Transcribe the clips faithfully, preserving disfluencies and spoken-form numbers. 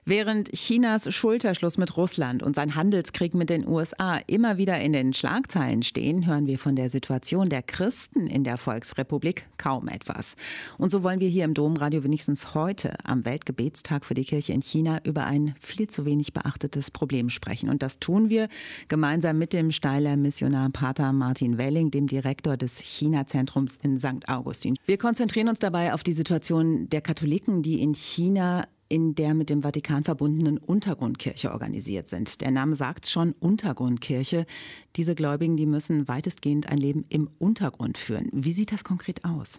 Während Chinas Schulterschluss mit Russland und sein Handelskrieg mit den U S A immer wieder in den Schlagzeilen stehen, hören wir von der Situation der Christen in der Volksrepublik kaum etwas. Und so wollen wir hier im Domradio wenigstens heute am Weltgebetstag für die Kirche in China über ein viel zu wenig beachtetes Problem sprechen. Und das tun wir gemeinsam mit dem Steyler Missionar Pater Martin Welling, dem Direktor des China-Zentrums in Sankt Augustin. Wir konzentrieren uns dabei auf die Situation der Katholiken, die in China in der mit dem Vatikan verbundenen Untergrundkirche organisiert sind. Der Name sagt schon, Untergrundkirche. Diese Gläubigen, die müssen weitestgehend ein Leben im Untergrund führen. Wie sieht das konkret aus?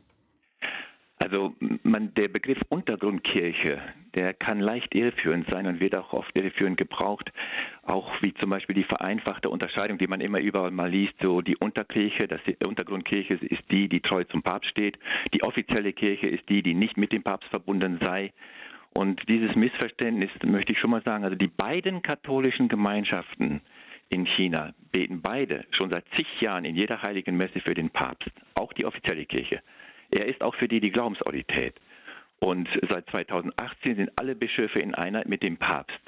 Also man, der Begriff Untergrundkirche, der kann leicht irreführend sein und wird auch oft irreführend gebraucht. Auch wie zum Beispiel die vereinfachte Unterscheidung, die man immer überall mal liest, so die Unterkirche, das die Untergrundkirche ist die, die treu zum Papst steht. Die offizielle Kirche ist die, die nicht mit dem Papst verbunden sei. Und dieses Missverständnis möchte ich schon mal sagen, also die beiden katholischen Gemeinschaften in China beten beide schon seit zig Jahren in jeder heiligen Messe für den Papst, auch die offizielle Kirche. Er ist auch für die die Glaubensautorität. Und seit zweitausendachtzehn sind alle Bischöfe in Einheit mit dem Papst.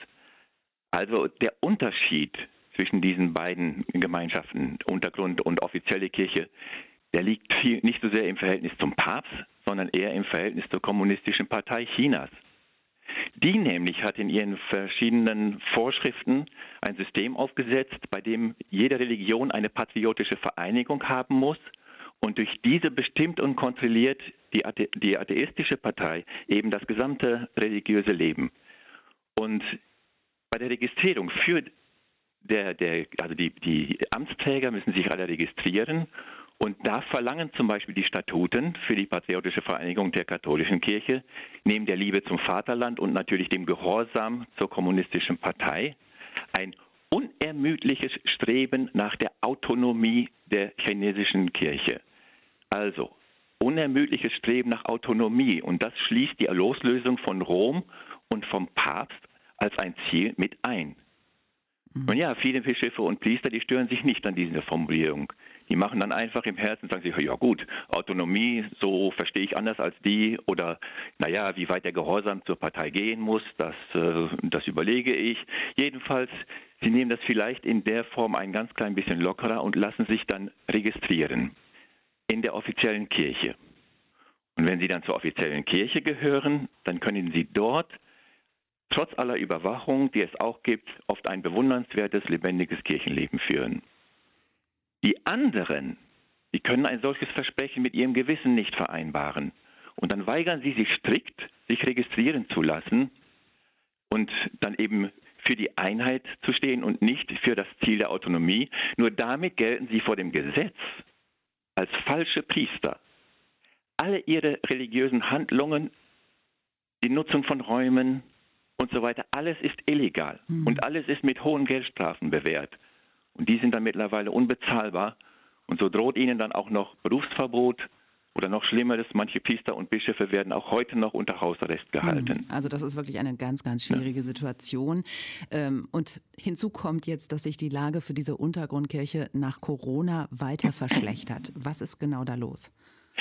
Also der Unterschied zwischen diesen beiden Gemeinschaften, Untergrund und offizielle Kirche, der liegt viel, nicht so sehr im Verhältnis zum Papst, sondern eher im Verhältnis zur Kommunistischen Partei Chinas. Die nämlich hat in ihren verschiedenen Vorschriften ein System aufgesetzt, bei dem jede Religion eine patriotische Vereinigung haben muss und durch diese bestimmt und kontrolliert die, Athe- die atheistische Partei eben das gesamte religiöse Leben. Und bei der Registrierung für der, der, also die, die Amtsträger müssen sich alle registrieren. Und da verlangen zum Beispiel die Statuten für die Patriotische Vereinigung der katholischen Kirche, neben der Liebe zum Vaterland und natürlich dem Gehorsam zur kommunistischen Partei, ein unermüdliches Streben nach der Autonomie der chinesischen Kirche. Also unermüdliches Streben nach Autonomie. Und das schließt die Loslösung von Rom und vom Papst als ein Ziel mit ein. Und ja, viele Bischöfe und Priester, die stören sich nicht an dieser Formulierung. Die machen dann einfach im Herzen, sagen sich, ja gut, Autonomie, so verstehe ich anders als die. Oder, naja, wie weit der Gehorsam zur Partei gehen muss, das, äh, das überlege ich. Jedenfalls, sie nehmen das vielleicht in der Form ein ganz klein bisschen lockerer und lassen sich dann registrieren in der offiziellen Kirche. Und wenn sie dann zur offiziellen Kirche gehören, dann können sie dort trotz aller Überwachung, die es auch gibt, oft ein bewundernswertes, lebendiges Kirchenleben führen. Die anderen, die können ein solches Versprechen mit ihrem Gewissen nicht vereinbaren. Und dann weigern sie sich strikt, sich registrieren zu lassen und dann eben für die Einheit zu stehen und nicht für das Ziel der Autonomie. Nur damit gelten sie vor dem Gesetz als falsche Priester. Alle ihre religiösen Handlungen, die Nutzung von Räumen und so weiter, alles ist illegal. Mhm. Und alles ist mit hohen Geldstrafen bewährt. Und die sind dann mittlerweile unbezahlbar. Und so droht ihnen dann auch noch Berufsverbot oder noch Schlimmeres. Manche Priester und Bischöfe werden auch heute noch unter Hausarrest gehalten. Also das ist wirklich eine ganz, ganz schwierige ja. Situation. Und hinzu kommt jetzt, dass sich die Lage für diese Untergrundkirche nach Corona weiter verschlechtert. Was ist genau da los?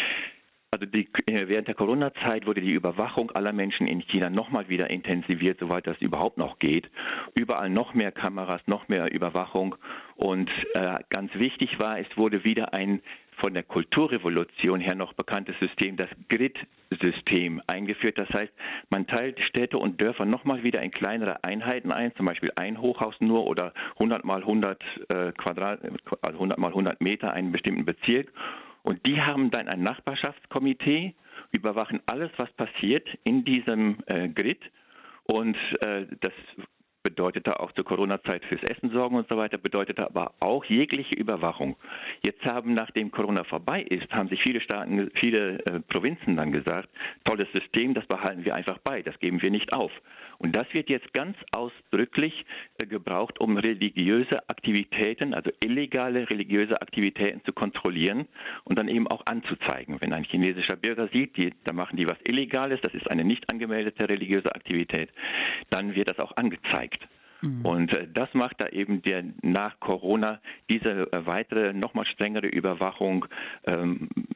Also die, während der Corona-Zeit wurde die Überwachung aller Menschen in China nochmal wieder intensiviert, soweit das überhaupt noch geht. Überall noch mehr Kameras, noch mehr Überwachung. Und äh, ganz wichtig war, es wurde wieder ein von der Kulturrevolution her noch bekanntes System, das Grid-System, eingeführt. Das heißt, man teilt Städte und Dörfer nochmal wieder in kleinere Einheiten ein, zum Beispiel ein Hochhaus nur oder hundert mal hundert äh, Quadrat, also hundert mal hundert Meter einen bestimmten Bezirk. Und die haben dann ein Nachbarschaftskomitee, überwachen alles, was passiert in diesem äh, Grid. Und äh, das bedeutete auch zur Corona-Zeit fürs Essen sorgen und so weiter, bedeutete aber auch jegliche Überwachung. Jetzt haben, nachdem Corona vorbei ist, haben sich viele Staaten, viele äh, Provinzen dann gesagt, tolles System, das behalten wir einfach bei, das geben wir nicht auf. Und das wird jetzt ganz ausdrücklich äh, gebraucht, um religiöse Aktivitäten, also illegale religiöse Aktivitäten zu kontrollieren und dann eben auch anzuzeigen. Wenn ein chinesischer Bürger sieht, die, da machen die was Illegales, das ist eine nicht angemeldete religiöse Aktivität, dann wird das auch angezeigt. Mhm. Und äh, das macht da eben der nach Corona diese äh, weitere, nochmal strengere Überwachung ähm,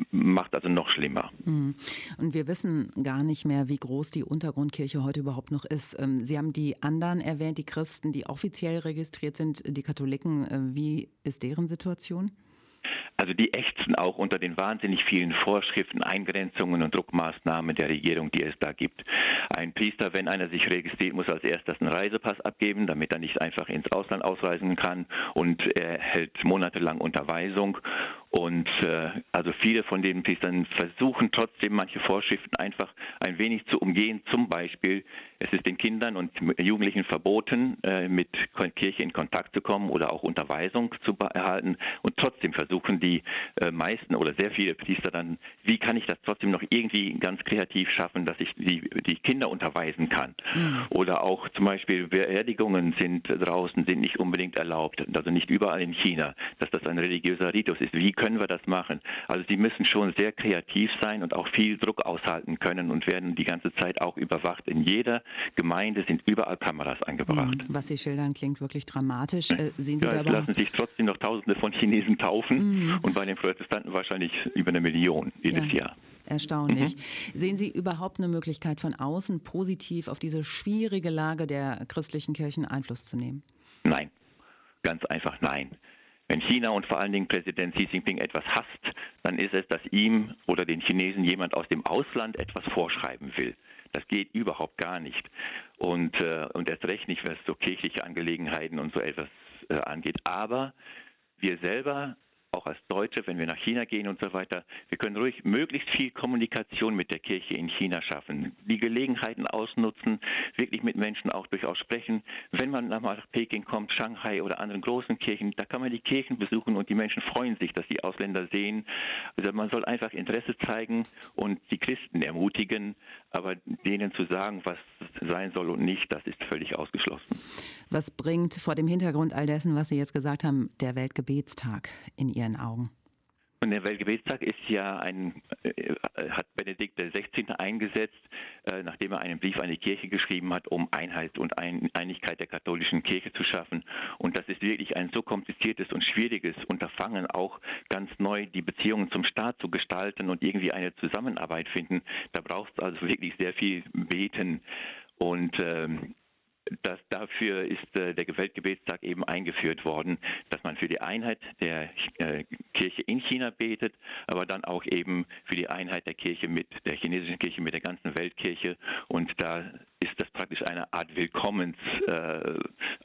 macht also noch schlimmer. Und wir wissen gar nicht mehr, wie groß die Untergrundkirche heute überhaupt noch ist. Sie haben die anderen erwähnt, die Christen, die offiziell registriert sind, die Katholiken. Wie ist deren Situation? Also die ächzen auch unter den wahnsinnig vielen Vorschriften, Eingrenzungen und Druckmaßnahmen der Regierung, die es da gibt. Ein Priester, wenn einer sich registriert, muss als erstes einen Reisepass abgeben, damit er nicht einfach ins Ausland ausreisen kann, und er hält monatelang Unterweisung. Und äh, also viele von den Priestern versuchen trotzdem manche Vorschriften einfach ein wenig zu umgehen. Zum Beispiel, es ist den Kindern und Jugendlichen verboten, äh, mit Kirche in Kontakt zu kommen oder auch Unterweisung zu erhalten. Und trotzdem versuchen die äh, meisten oder sehr viele Priester dann, wie kann ich das trotzdem noch irgendwie ganz kreativ schaffen, dass ich die, die Kinder unterweisen kann. Mhm. Oder auch zum Beispiel Beerdigungen sind draußen, sind nicht unbedingt erlaubt, also nicht überall in China, dass das ein religiöser Ritus ist. Wie können wir das machen? Also sie müssen schon sehr kreativ sein und auch viel Druck aushalten können und werden die ganze Zeit auch überwacht. In jeder Gemeinde sind überall Kameras angebracht. Was Sie schildern, klingt wirklich dramatisch. Äh, sehen Sie ja, da es aber lassen sich trotzdem noch Tausende von Chinesen taufen, mhm. und bei den Protestanten wahrscheinlich über eine Million jedes ja. Jahr. Erstaunlich. Mhm. Sehen Sie überhaupt eine Möglichkeit, von außen positiv auf diese schwierige Lage der christlichen Kirchen Einfluss zu nehmen? Nein, ganz einfach nein. Wenn China und vor allen Dingen Präsident Xi Jinping etwas hasst, dann ist es, dass ihm oder den Chinesen jemand aus dem Ausland etwas vorschreiben will. Das geht überhaupt gar nicht. Und, äh, und erst recht nicht, was so kirchliche Angelegenheiten und so etwas äh, angeht. Aber wir selber, auch als Deutsche, wenn wir nach China gehen und so weiter, wir können ruhig möglichst viel Kommunikation mit der Kirche in China schaffen, die Gelegenheiten ausnutzen, wirklich mit Menschen auch durchaus sprechen. Wenn man nach Peking kommt, Shanghai oder anderen großen Kirchen, da kann man die Kirchen besuchen und die Menschen freuen sich, dass die Ausländer sehen. Also man soll einfach Interesse zeigen und die Christen ermutigen, aber denen zu sagen, was sein soll und nicht, das ist völlig ausgeschlossen. Was bringt vor dem Hintergrund all dessen, was Sie jetzt gesagt haben, der Weltgebetstag in Ihren Augen? Und der Weltgebetstag ist ja ein, äh, hat Benedikt der Sechzehnte eingesetzt, äh, nachdem er einen Brief an die Kirche geschrieben hat, um Einheit und ein, Einigkeit der katholischen Kirche zu schaffen. Und das ist wirklich ein so kompliziertes und schwieriges Unterfangen, auch ganz neu die Beziehungen zum Staat zu gestalten und irgendwie eine Zusammenarbeit finden. Da braucht es also wirklich sehr viel Beten. Und ähm, Das, dafür ist äh, der Weltgebetstag eben eingeführt worden, dass man für die Einheit der äh, Kirche in China betet, aber dann auch eben für die Einheit der Kirche mit der chinesischen Kirche, mit der ganzen Weltkirche. Und da ist das praktisch eine Art Willkommensaufruf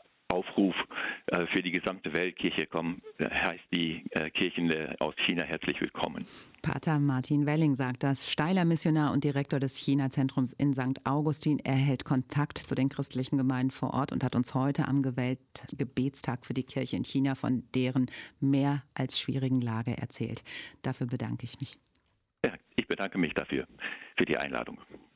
äh, für die gesamte Weltkirche. Kommen, heißt die äh, Kirchen aus China herzlich willkommen. Pater Martin Welling sagt das, Steiler Missionar und Direktor des China-Zentrums in Sankt Augustin. Er hält Kontakt zu den christlichen Gemeinden vor Ort und hat uns heute am Weltgebetstag für die Kirche in China von deren mehr als schwierigen Lage erzählt. Dafür bedanke ich mich. Ja, ich bedanke mich dafür, für die Einladung.